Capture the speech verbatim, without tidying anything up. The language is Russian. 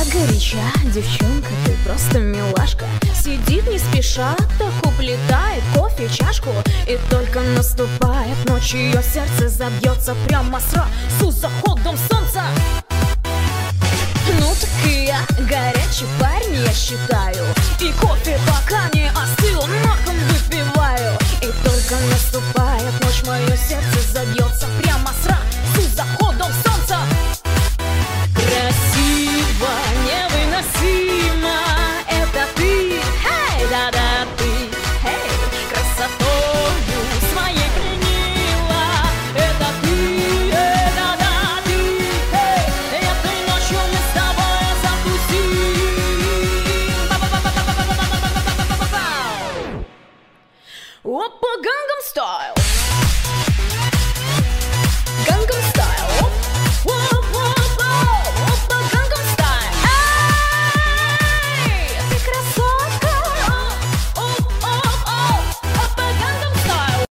так горяча, девчонка, ты просто милашка. Сидит не спеша, так уплетает кофе чашку. И только наступает ночь, ее сердце забьется прямо сразу с заходом солнца. Ну так и я горячий парень, я считаю.